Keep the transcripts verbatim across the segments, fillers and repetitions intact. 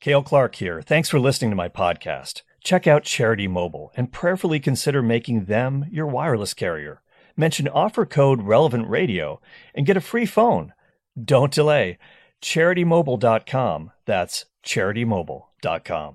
Cale Clark here. Thanks for listening to my podcast. Check out Charity Mobile and prayerfully consider making them your wireless carrier. Mention offer code Relevant Radio and get a free phone. Don't delay. charity mobile dot com. That's charity mobile dot com.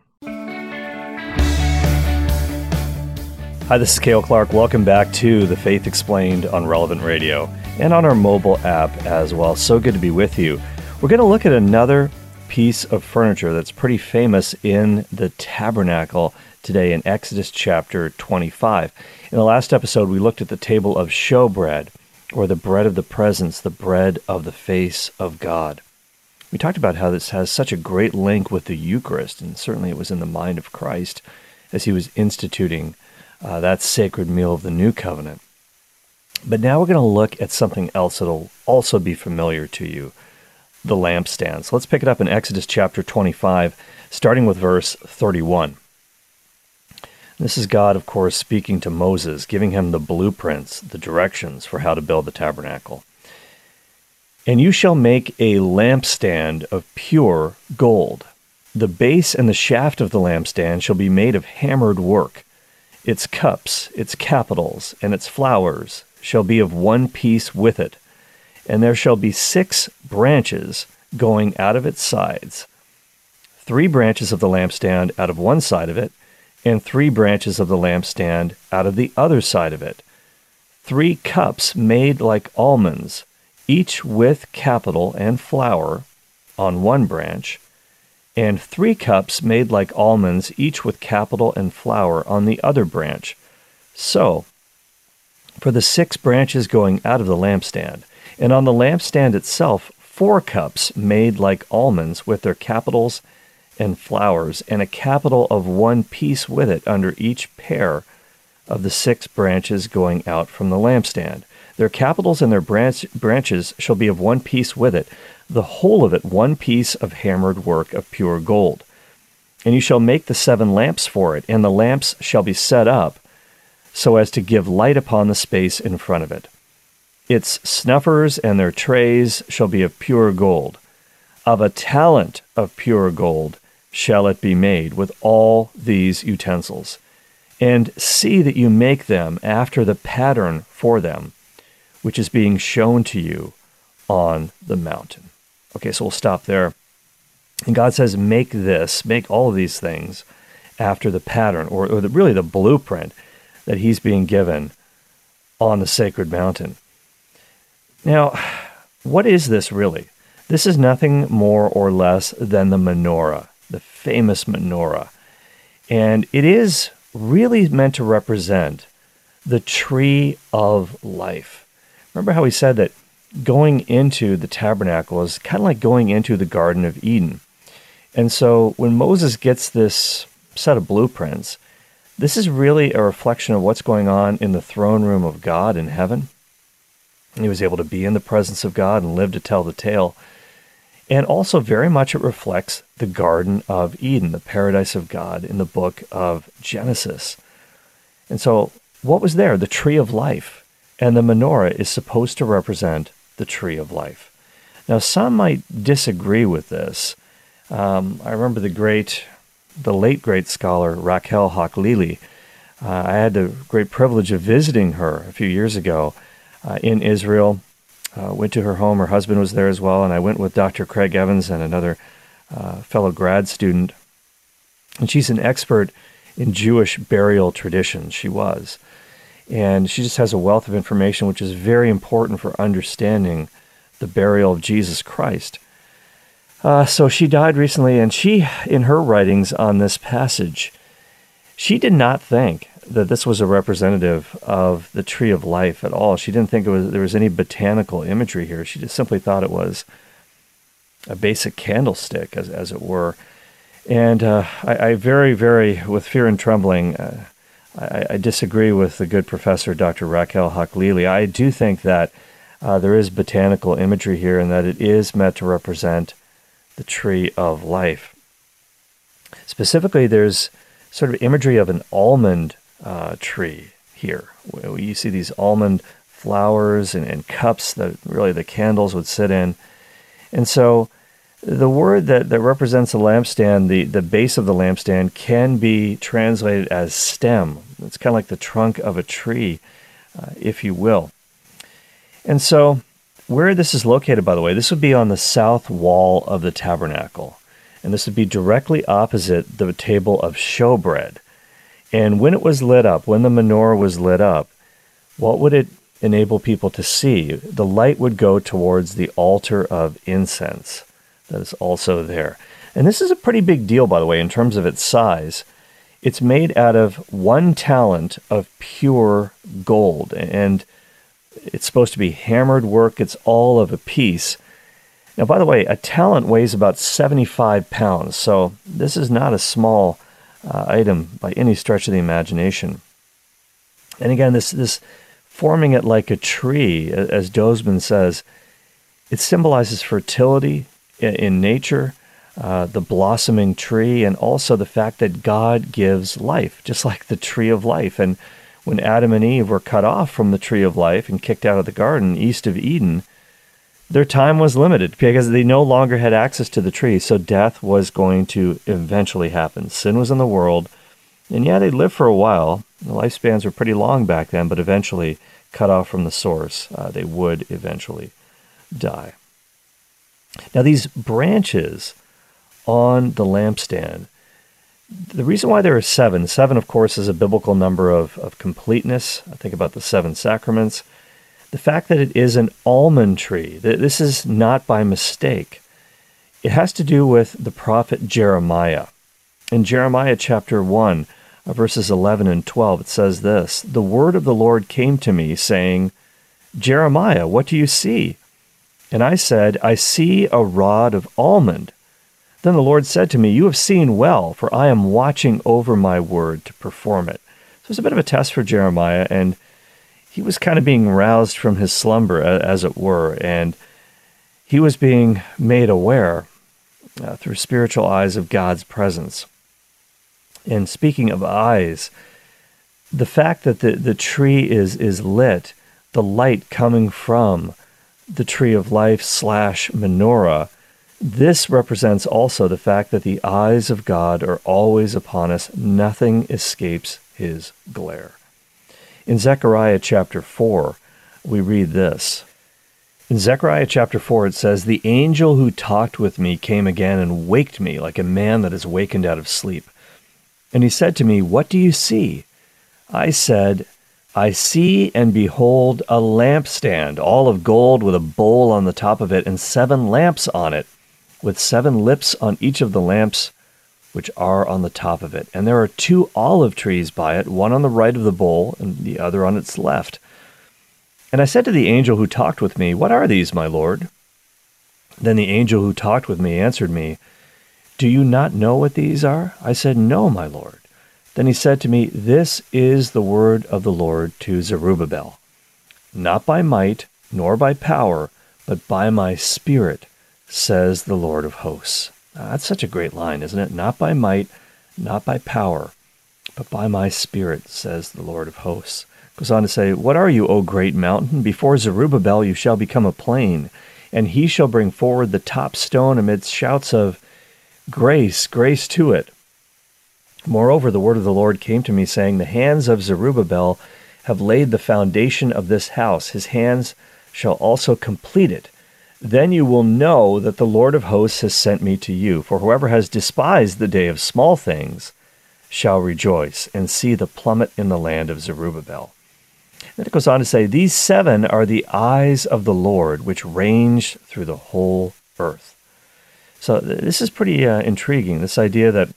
Hi, this is Cale Clark. Welcome back to The Faith Explained on Relevant Radio and on our mobile app as well. So good to be with you. We're going to look at another piece of furniture that's pretty famous in the tabernacle today in Exodus chapter twenty-five. In the last episode, we looked at the table of showbread, or the bread of the presence, the bread of the face of God. We talked about how this has such a great link with the Eucharist, and certainly it was in the mind of Christ as he was instituting uh, that sacred meal of the new covenant. But now we're going to look at something else that'll also be familiar to you, the lampstand. So let's pick it up in Exodus chapter twenty-five, starting with verse thirty-one. This is God, of course, speaking to Moses, giving him the blueprints, the directions for how to build the tabernacle. And you shall make a lampstand of pure gold. The base and the shaft of the lampstand shall be made of hammered work. Its cups, its capitals, and its flowers shall be of one piece with it. And there shall be six branches going out of its sides, three branches of the lampstand out of one side of it, and three branches of the lampstand out of the other side of it. Three cups made like almonds, each with capital and flower on one branch, and three cups made like almonds, each with capital and flower on the other branch. So, for the six branches going out of the lampstand, and on the lampstand itself, four cups made like almonds with their capitals and flowers, and a capital of one piece with it under each pair of the six branches going out from the lampstand. Their capitals and their branch, branches shall be of one piece with it, the whole of it one piece of hammered work of pure gold. And you shall make the seven lamps for it, and the lamps shall be set up so as to give light upon the space in front of it. Its snuffers and their trays shall be of pure gold. Of a talent of pure gold shall it be made with all these utensils. And see that you make them after the pattern for them, which is being shown to you on the mountain. Okay, so we'll stop there. And God says, make this, make all of these things after the pattern, or, or the, really the blueprint that he's being given on the sacred mountain. Now, what is this really? This is nothing more or less than the menorah, the famous menorah. And it is really meant to represent the tree of life. Remember how he said that going into the tabernacle is kind of like going into the Garden of Eden. And so when Moses gets this set of blueprints, this is really a reflection of what's going on in the throne room of God in heaven. He was able to be in the presence of God and live to tell the tale. And also very much it reflects the Garden of Eden, the paradise of God in the book of Genesis. And so what was there? The tree of life. And the menorah is supposed to represent the tree of life. Now, some might disagree with this. Um, I remember the great, the late great scholar Rachel Hochlili. Uh, I had the great privilege of visiting her a few years ago uh, in Israel. Uh, went to her home. Her husband was there as well, and I went with Doctor Craig Evans and another uh, fellow grad student. And she's an expert in Jewish burial traditions. She was. And she just has a wealth of information which is very important for understanding the burial of Jesus Christ. Uh, so she died recently, and she, in her writings on this passage, she did not think that this was a representative of the tree of life at all. She didn't think it was, there was any botanical imagery here. She just simply thought it was a basic candlestick, as as it were. And uh, I, I very, very, with fear and trembling, uh, I, I disagree with the good professor, Doctor Rachel Hochlili. I do think that uh, there is botanical imagery here, and that it is meant to represent the tree of life. Specifically, there's sort of imagery of an almond uh, tree here. You see these almond flowers and, and cups that really the candles would sit in. And so The word that, that represents the lampstand, the, the base of the lampstand, can be translated as stem. It's kind of like the trunk of a tree, uh, if you will. And so, where this is located, by the way, this would be on the south wall of the tabernacle. And this would be directly opposite the table of showbread. And when it was lit up, when the menorah was lit up, what would it enable people to see? The light would go towards the altar of incense that is also there. And this is a pretty big deal, by the way, in terms of its size. It's made out of one talent of pure gold, and it's supposed to be hammered work. It's all of a piece. Now, by the way, a talent weighs about seventy-five pounds, so this is not a small uh, item by any stretch of the imagination. And again, this this forming it like a tree, as Dozman says, it symbolizes fertility in, in nature, uh, the blossoming tree, and also the fact that God gives life, just like the tree of life. And when Adam and Eve were cut off from the tree of life and kicked out of the garden east of Eden, their time was limited because they no longer had access to the tree, so death was going to eventually happen. Sin was in the world, and yeah, they lived for a while. The lifespans were pretty long back then, but eventually, cut off from the source, uh, they would eventually die. Now, these branches on the lampstand, the reason why there are seven, seven, of course, is a biblical number of, of completeness. I think about the seven sacraments. The fact that it is an almond tree, this is not by mistake. It has to do with the prophet Jeremiah. In Jeremiah chapter one, verses eleven and twelve, it says this, "The word of the Lord came to me, saying, Jeremiah, what do you see? And I said, I see a rod of almond. Then the Lord said to me, you have seen well, for I am watching over my word to perform it." So it's a bit of a test for Jeremiah, and he was kind of being roused from his slumber, as it were, and he was being made aware uh, through spiritual eyes of God's presence. And speaking of eyes, the fact that the, the tree is, is lit, the light coming from the tree of life slash menorah, this represents also the fact that the eyes of God are always upon us. Nothing escapes his glare. In Zechariah chapter four, we read this. In Zechariah chapter four, it says, "The angel who talked with me came again and waked me like a man that is wakened out of sleep. And he said to me, what do you see? I said, I see and behold a lampstand, all of gold with a bowl on the top of it and seven lamps on it, with seven lips on each of the lamps which are on the top of it. And there are two olive trees by it, one on the right of the bowl and the other on its left. And I said to the angel who talked with me, what are these, my Lord? Then the angel who talked with me answered me, do you not know what these are? I said, no, my Lord. Then he said to me, this is the word of the Lord to Zerubbabel. Not by might, nor by power, but by my spirit, says the Lord of hosts. Now, that's such a great line, isn't it? Not by might, not by power, but by my spirit, says the Lord of hosts. Goes on to say, what are you, O great mountain? Before Zerubbabel you shall become a plain, and he shall bring forward the top stone amidst shouts of grace, grace to it. Moreover, the word of the Lord came to me, saying, the hands of Zerubbabel have laid the foundation of this house. His hands shall also complete it. Then you will know that the Lord of hosts has sent me to you. For whoever has despised the day of small things shall rejoice and see the plummet in the land of Zerubbabel. Then it goes on to say, these seven are the eyes of the Lord, which range through the whole earth. So this is pretty uh, intriguing, this idea that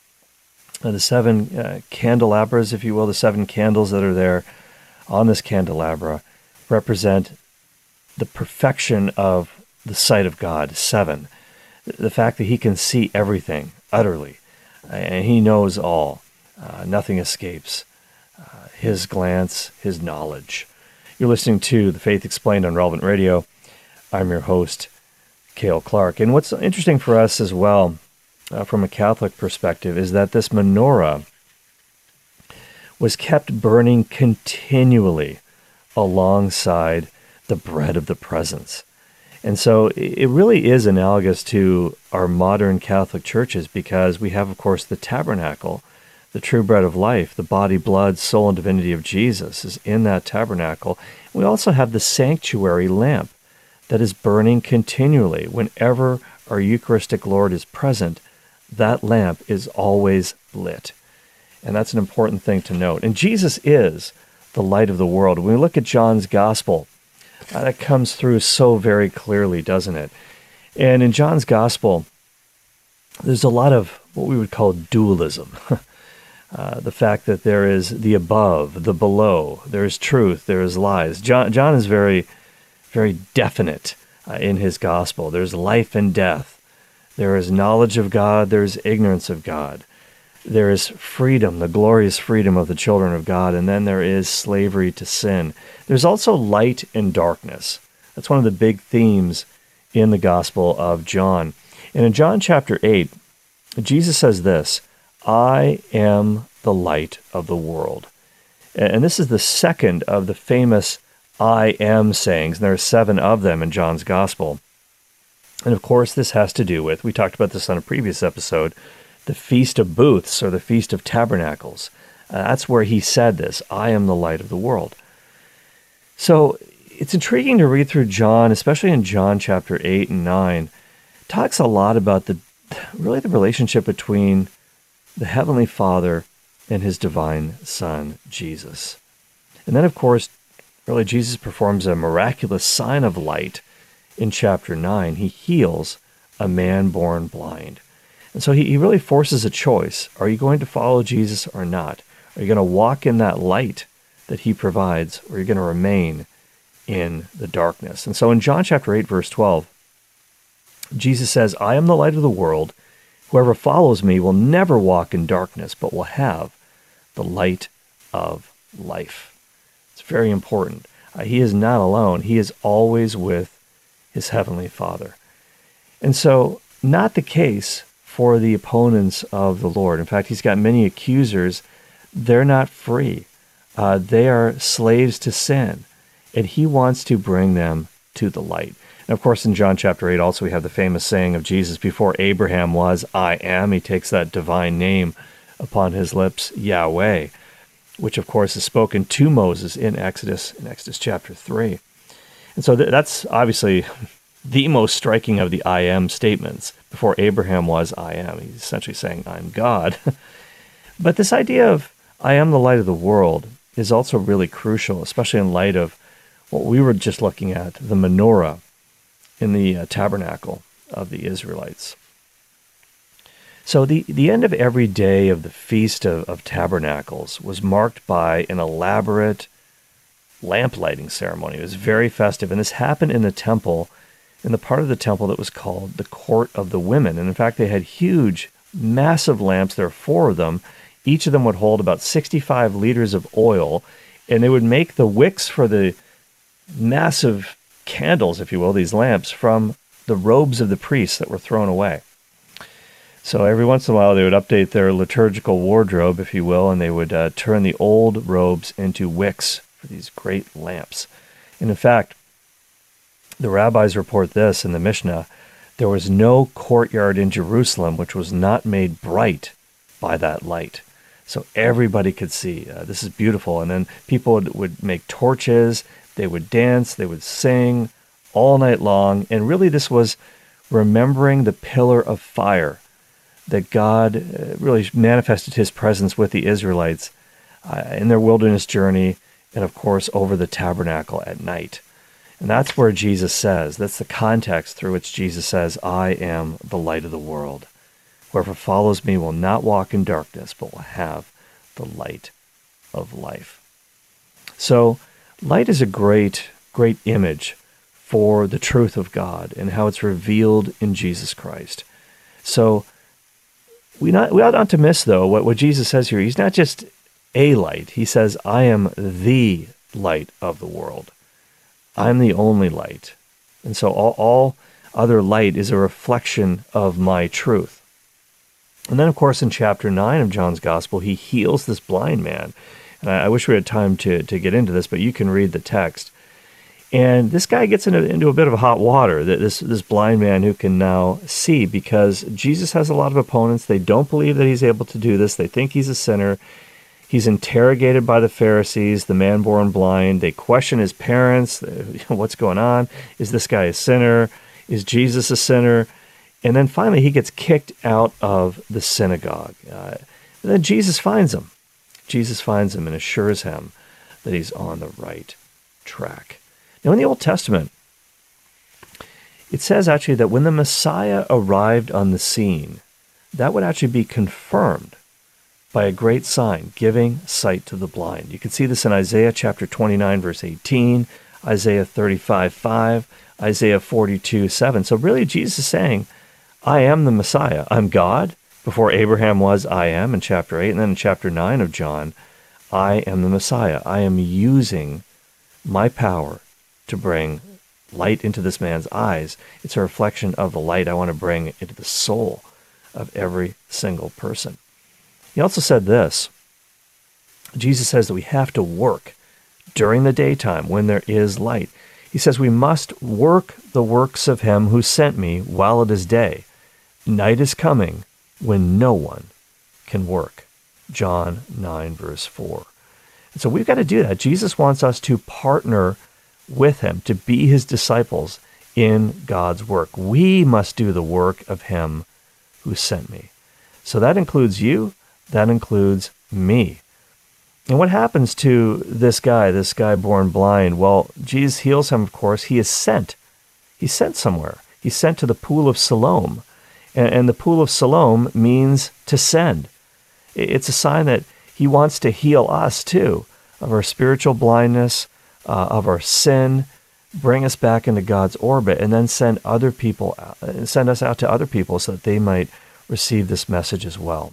uh, the seven uh, candelabras, if you will, the seven candles that are there on this candelabra represent the perfection of the sight of God, seven. The fact that he can see everything utterly, and he knows all. Uh, nothing escapes uh, his glance, his knowledge. You're listening to The Faith Explained on Relevant Radio. I'm your host, Cale Clark. And what's interesting for us as well, uh, from a Catholic perspective, is that this menorah was kept burning continually alongside the bread of the presence. And so it really is analogous to our modern Catholic churches because we have, of course, the tabernacle, the true bread of life, the body, blood, soul, and divinity of Jesus is in that tabernacle. We also have the sanctuary lamp that is burning continually. Whenever our Eucharistic Lord is present, that lamp is always lit. And that's an important thing to note. And Jesus is the light of the world. When we look at John's Gospel, uh, that comes through so very clearly, doesn't it? And in John's Gospel, there's a lot of what we would call dualism. uh, the fact that there is the above, the below, there is truth, there is lies. John, John is very, very definite uh, in his Gospel. There's life and death. There is knowledge of God. There is ignorance of God. There is freedom, the glorious freedom of the children of God, and then there is slavery to sin. There's also light and darkness. That's one of the big themes in the Gospel of John. And in John chapter eight, Jesus says this, I am the light of the world. And this is the second of the famous I am sayings, and there are seven of them in John's Gospel. And of course, this has to do with, we talked about this on a previous episode, the Feast of Booths, or the Feast of Tabernacles. Uh, that's where he said this, I am the light of the world. So it's intriguing to read through John, especially in John chapter eight and nine. It talks a lot about the really the relationship between the Heavenly Father and his divine Son, Jesus. And then, of course, really Jesus performs a miraculous sign of light in chapter nine. He heals a man born blind. And so he, he really forces a choice. Are you going to follow Jesus or not? Are you going to walk in that light that he provides, or are you going to remain in the darkness? And so in John chapter eight, verse twelve, Jesus says, I am the light of the world. Whoever follows me will never walk in darkness, but will have the light of life. It's very important. Uh, he is not alone. He is always with his heavenly Father. And so, not the case for the opponents of the Lord. In fact, he's got many accusers. They're not free. Uh, they are slaves to sin, and he wants to bring them to the light. And of course, in John chapter eight, also we have the famous saying of Jesus, before Abraham was, I am. He takes that divine name upon his lips, Yahweh, which of course is spoken to Moses in Exodus, in Exodus chapter three. And so th- that's obviously the most striking of the I am statements. Before Abraham was, I am. He's essentially saying, I'm God. But this idea of I am the light of the world is also really crucial, especially in light of what we were just looking at, the menorah in the uh, tabernacle of the Israelites. So the, the end of every day of the Feast of, of Tabernacles was marked by an elaborate lamp lighting ceremony. It was very festive, and this happened in the temple, in the part of the temple that was called the Court of the Women. And in fact, they had huge, massive lamps. There are four of them. Each of them would hold about sixty-five liters of oil, and they would make the wicks for the massive candles, if you will, these lamps, from the robes of the priests that were thrown away. So every once in a while, they would update their liturgical wardrobe, if you will, and they would uh, turn the old robes into wicks for these great lamps. And in fact, the rabbis report this in the Mishnah, there was no courtyard in Jerusalem which was not made bright by that light. So everybody could see. Uh, this is beautiful. And then people would, would make torches, they would dance, they would sing all night long. And really this was remembering the pillar of fire that God uh, really manifested his presence with the Israelites uh, in their wilderness journey, and of course over the tabernacle at night. And that's where Jesus says, that's the context through which Jesus says, I am the light of the world. Whoever follows me will not walk in darkness, but will have the light of life. So light is a great, great image for the truth of God and how it's revealed in Jesus Christ. So we not we ought not to miss, though, what, what Jesus says here. He's not just a light. He says, I am the light of the world. I'm the only light. And so all, all other light is a reflection of my truth. And then, of course, in chapter nine of John's Gospel, he heals this blind man. And I, I wish we had time to, to get into this, but you can read the text. And this guy gets into, into a bit of hot water, this, this blind man who can now see, because Jesus has a lot of opponents. They don't believe that he's able to do this. They think he's a sinner. He's interrogated by the Pharisees, the man born blind. They question his parents. What's going on? Is this guy a sinner? Is Jesus a sinner? And then finally he gets kicked out of the synagogue. Uh, and then Jesus finds him. Jesus finds him and assures him that he's on the right track. Now, in the Old Testament, it says actually that when the Messiah arrived on the scene, that would actually be confirmed by a great sign, giving sight to the blind. You can see this in Isaiah chapter twenty-nine, verse eighteen, Isaiah thirty-five, five, Isaiah forty-two, seven. So really, Jesus is saying, I am the Messiah. I'm God. Before Abraham was, I am, in chapter eight. And then in chapter nine of John, I am the Messiah. I am using my power to bring light into this man's eyes. It's a reflection of the light I want to bring into the soul of every single person. He also said this. Jesus says that we have to work during the daytime when there is light. He says we must work the works of him who sent me while it is day. Night is coming when no one can work. John nine, verse four. And so we've got to do that. Jesus wants us to partner with him, to be his disciples in God's work. We must do the work of him who sent me. So that includes you. That includes me. And what happens to this guy, this guy born blind? Well, Jesus heals him, of course. He is sent. He's sent somewhere. He's sent to the pool of Siloam. And, and the pool of Siloam means to send. It's a sign that he wants to heal us too, of our spiritual blindness, uh, of our sin, bring us back into God's orbit, and then send other people, uh, send us out to other people so that they might receive this message as well.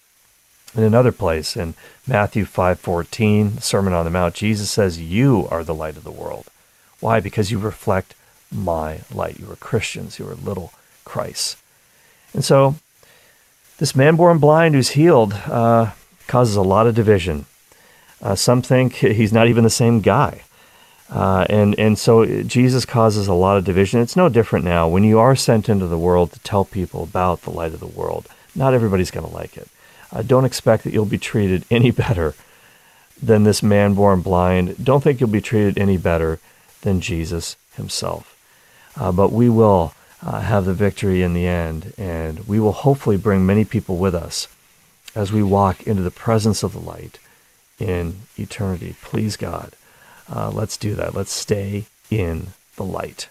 In another place, in Matthew five fourteen, Sermon on the Mount, Jesus says, you are the light of the world. Why? Because you reflect my light. You are Christians. You are little Christ. And so this man born blind who's healed uh, causes a lot of division. Uh, some think he's not even the same guy. Uh, and, and so Jesus causes a lot of division. It's no different now. When you are sent into the world to tell people about the light of the world, not everybody's going to like it. Uh, don't expect that you'll be treated any better than this man born blind. Don't think you'll be treated any better than Jesus himself. Uh, but we will uh, have the victory in the end, and we will hopefully bring many people with us as we walk into the presence of the light in eternity. Please God, uh, let's do that. Let's stay in the light.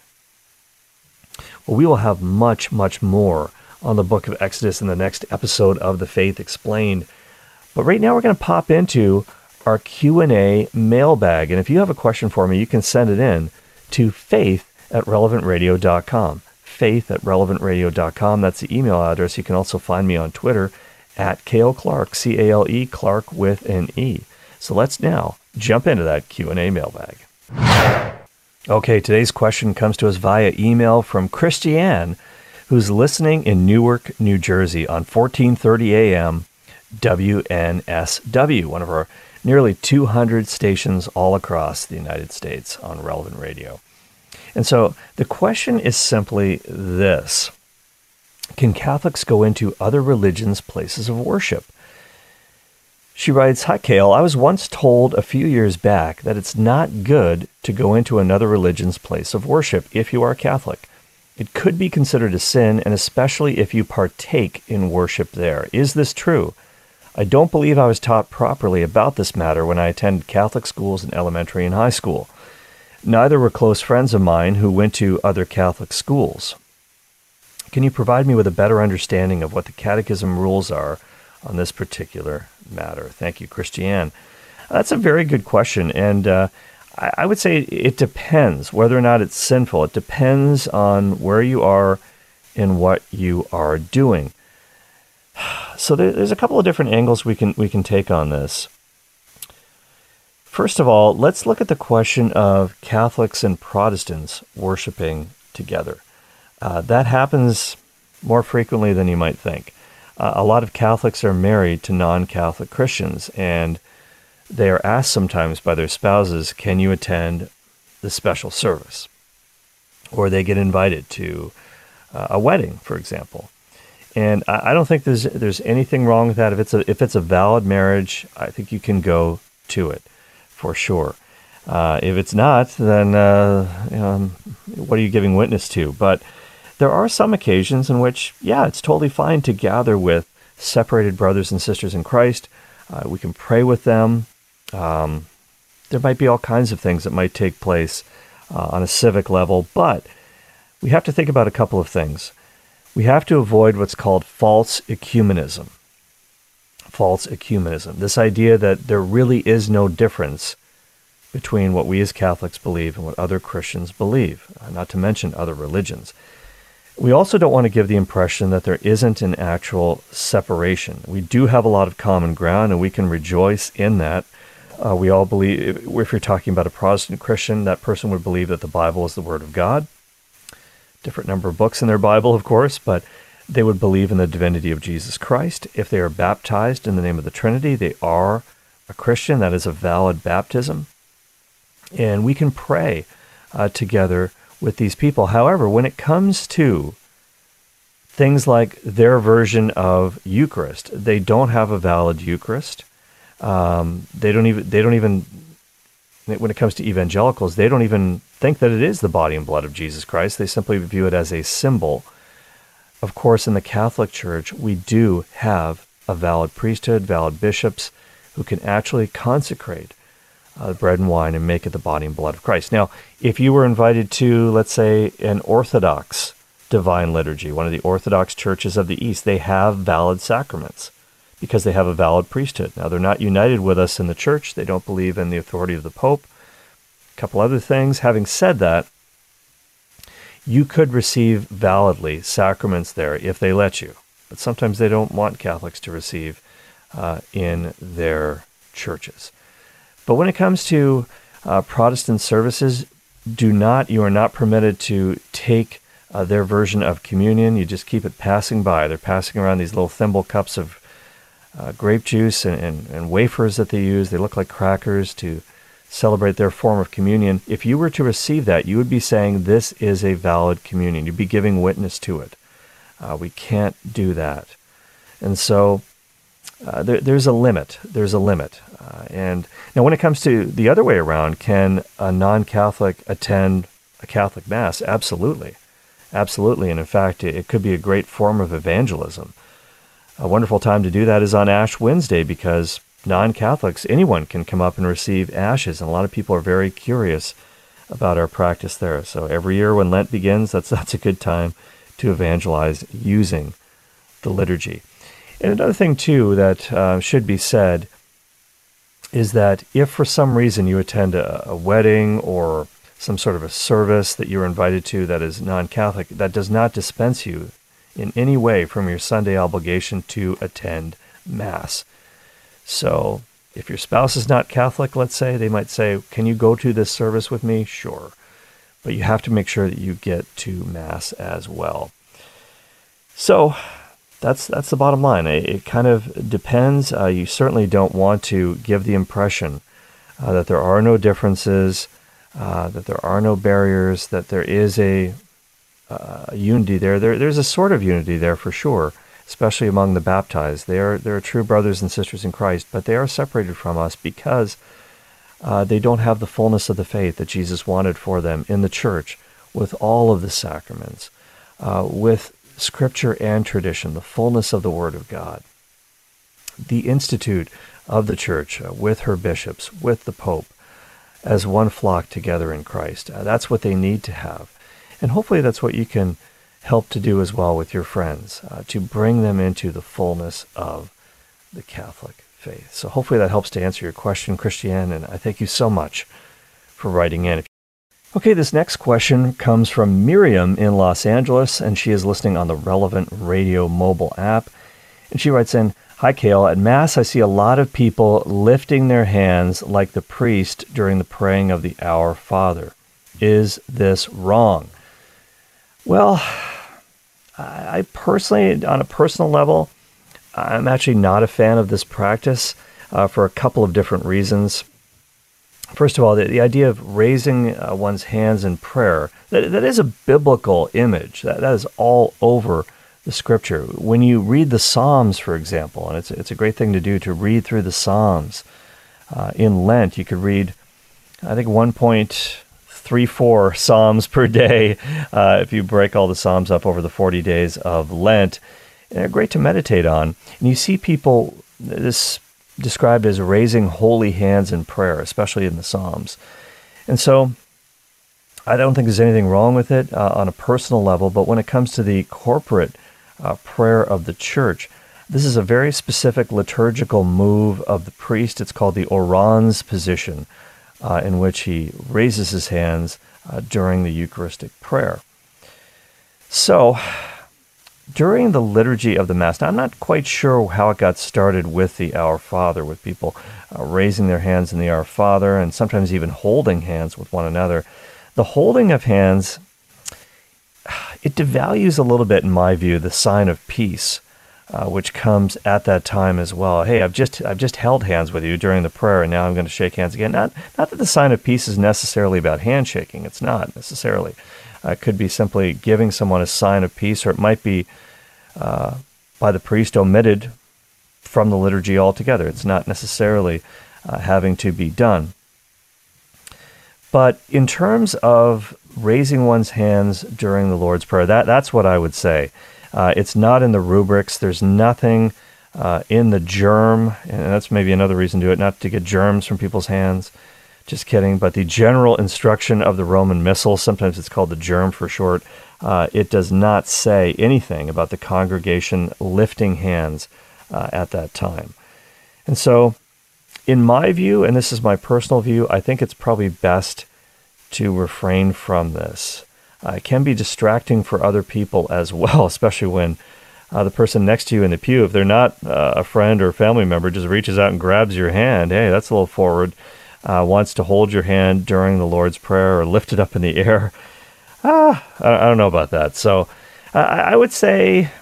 Well, we will have much, much more on the book of Exodus in the next episode of The Faith Explained. But right now we're going to pop into our Q and A mailbag. And if you have a question for me, you can send it in to faith at relevant radio dot com. faith at relevant radio dot com. That's the email address. You can also find me on Twitter at Cale Clark, C A L E, Clark with an E. So let's now jump into that Q and A mailbag. Okay, today's question comes to us via email from Christiane, who's listening in Newark, New Jersey on fourteen thirty A M W N S W, one of our nearly two hundred stations all across the United States on Relevant Radio. And so the question is simply this: can Catholics go into other religions' places of worship? She writes, "Hi, Cale. I was once told a few years back that it's not good to go into another religion's place of worship if you are Catholic. It could be considered a sin, and especially if you partake in worship there. Is this true? I don't believe I was taught properly about this matter when I attended Catholic schools in elementary and high school. Neither were close friends of mine who went to other Catholic schools. Can you provide me with a better understanding of what the Catechism rules are on this particular matter?" Thank you, Christiane. That's a very good question, and uh, I, I would say it depends whether or not it's sinful. It depends on where you are and what you are doing. So there, there's a couple of different angles we can we can take on this. First of all, let's look at the question of Catholics and Protestants worshiping together. Uh, that happens more frequently than you might think. Uh, a lot of Catholics are married to non-Catholic Christians, and they are asked sometimes by their spouses, can you attend the special service, or they get invited to uh, a wedding, for example. And I, I don't think there's there's anything wrong with that. If it's a if it's a valid marriage, I think you can go to it for sure. Uh, if it's not, then uh, you know, what are you giving witness to? But there are some occasions in which, yeah, it's totally fine to gather with separated brothers and sisters in Christ. Uh, we can pray with them. Um, there might be all kinds of things that might take place uh, on a civic level, but we have to think about a couple of things. We have to avoid what's called false ecumenism. False ecumenism. This idea that there really is no difference between what we as Catholics believe and what other Christians believe, uh, not to mention other religions. We also don't want to give the impression that there isn't an actual separation. We do have a lot of common ground, and we can rejoice in that. Uh, we all believe, if you're talking about a Protestant Christian, that person would believe that the Bible is the Word of God. Different number of books in their Bible, of course, but they would believe in the divinity of Jesus Christ. If they are baptized in the name of the Trinity, they are a Christian. That is a valid baptism. And we can pray uh, together with these people. However, when it comes to things like their version of Eucharist, they don't have a valid Eucharist. Um, they don't even, they don't even, when it comes to evangelicals, they don't even think that it is the body and blood of Jesus Christ. They simply view it as a symbol. Of course, in the Catholic Church, we do have a valid priesthood, valid bishops who can actually consecrate uh, bread and wine and make it the body and blood of Christ. Now, if you were invited to, let's say, an Orthodox divine liturgy, one of the Orthodox churches of the East, they have valid sacraments because they have a valid priesthood. Now, they're not united with us in the church. They don't believe in the authority of the Pope. A couple other things. Having said that, you could receive validly sacraments there if they let you. But sometimes they don't want Catholics to receive uh, in their churches. But when it comes to uh, Protestant services, do not, you are not permitted to take uh, their version of communion. You just keep it passing by. They're passing around these little thimble cups of uh, grape juice and, and, and wafers that they use. They look like crackers to celebrate their form of communion. If you were to receive that, you would be saying this is a valid communion. You'd be giving witness to it. Uh, we can't do that. And so uh, there, there's a limit. There's a limit. Uh, and now when it comes to the other way around, can a non-Catholic attend a Catholic Mass? Absolutely. Absolutely. And in fact, it, it could be a great form of evangelism. A wonderful time to do that is on Ash Wednesday because non-Catholics, anyone can come up and receive ashes, and a lot of people are very curious about our practice there. So every year when Lent begins, that's that's a good time to evangelize using the liturgy. And another thing, too, that uh, should be said is that if for some reason you attend a, a wedding or some sort of a service that you're invited to that is non-Catholic, that does not dispense you in any way from your Sunday obligation to attend Mass. So if your spouse is not Catholic, let's say, they might say, can you go to this service with me? Sure. But you have to make sure that you get to Mass as well. So that's that's the bottom line. It, it kind of depends. Uh, you certainly don't want to give the impression uh, that there are no differences, uh, that there are no barriers, that there is a, uh, a unity there. there. There's a sort of unity there for sure, especially among the baptized. They are, they are true brothers and sisters in Christ, but they are separated from us because uh, they don't have the fullness of the faith that Jesus wanted for them in the church, with all of the sacraments, uh, with Scripture and tradition, the fullness of the Word of God, the institute of the church uh, with her bishops, with the Pope, as one flock together in Christ. Uh, that's what they need to have. And hopefully that's what you can help to do as well with your friends, uh, to bring them into the fullness of the Catholic faith. So hopefully that helps to answer your question, Christiane, and I thank you so much for writing in. Okay, this next question comes from Miriam in Los Angeles, and she is listening on the Relevant Radio mobile app. And she writes in, "Hi, Cale. At Mass, I see a lot of people lifting their hands like the priest during the praying of the Our Father. Is this wrong?" Well, I personally, on a personal level, I'm actually not a fan of this practice uh, for a couple of different reasons. First of all, the, the idea of raising uh, one's hands in prayer, that, that is a biblical image. That, that is all over the Scripture. When you read the Psalms, for example, and it's, it's a great thing to do to read through the Psalms uh, in Lent, you could read, I think, one point three four Psalms per day uh, if you break all the Psalms up over the forty days of Lent. And they're great to meditate on. And you see people, this described as raising holy hands in prayer, especially in the Psalms. And so I don't think there's anything wrong with it uh, on a personal level, but when it comes to the corporate uh, prayer of the church, this is a very specific liturgical move of the priest. It's called the orans position, uh, in which he raises his hands uh, during the Eucharistic prayer. So, during the liturgy of the Mass, now I'm not quite sure how it got started with the Our Father, with people uh, raising their hands in the Our Father and sometimes even holding hands with one another. The holding of hands, it devalues a little bit, in my view, the sign of peace, uh, which comes at that time as well. Hey, I've just I've just held hands with you during the prayer, and now I'm going to shake hands again. Not, not that the sign of peace is necessarily about handshaking. It's not necessarily. Uh, it could be simply giving someone a sign of peace, or it might be uh, by the priest omitted from the liturgy altogether. It's not necessarily uh, having to be done. But in terms of raising one's hands during the Lord's Prayer, that, that's what I would say. Uh, it's not in the rubrics. There's nothing uh, in the germ, and that's maybe another reason to do it, not to get germs from people's hands. Just kidding. But the general instruction of the Roman Missal, sometimes it's called the germ for short, uh, it does not say anything about the congregation lifting hands uh, at that time. And so, in my view, and this is my personal view, I think it's probably best to refrain from this. Uh, it can be distracting for other people as well, especially when uh, the person next to you in the pew, if they're not uh, a friend or a family member, just reaches out and grabs your hand. Hey, that's a little forward. Uh, wants to hold your hand during the Lord's Prayer or lift it up in the air. Ah, I, I don't know about that. So uh, I would say,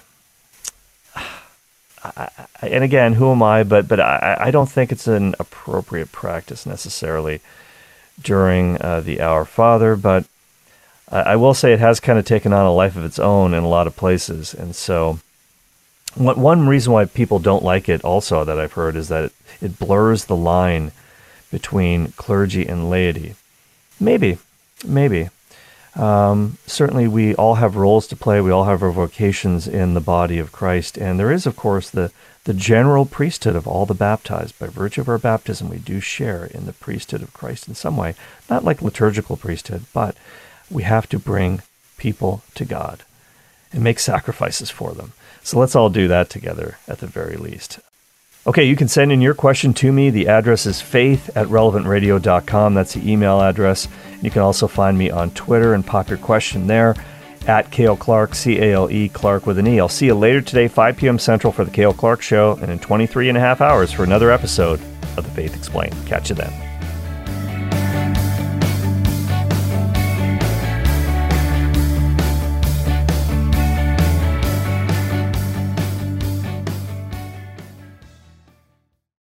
I, and again, who am I? But but I, I don't think it's an appropriate practice necessarily during uh, the Our Father. But I, I will say it has kind of taken on a life of its own in a lot of places. And so what, one reason why people don't like it also that I've heard is that it, it blurs the line between clergy and laity. Maybe, maybe. Um, certainly we all have roles to play. We all have our vocations in the body of Christ. And there is, of course, the, the general priesthood of all the baptized. By virtue of our baptism, we do share in the priesthood of Christ in some way. Not like liturgical priesthood, but we have to bring people to God and make sacrifices for them. So let's all do that together at the very least. Okay, you can send in your question to me. The address is faith at relevant radio dot com. That's the email address. You can also find me on Twitter and pop your question there at Cale Clark, C A L E, Clark with an E. I'll see you later today, five p.m. Central for the Cale Clark Show, and in twenty-three and a half hours for another episode of The Faith Explained. Catch you then.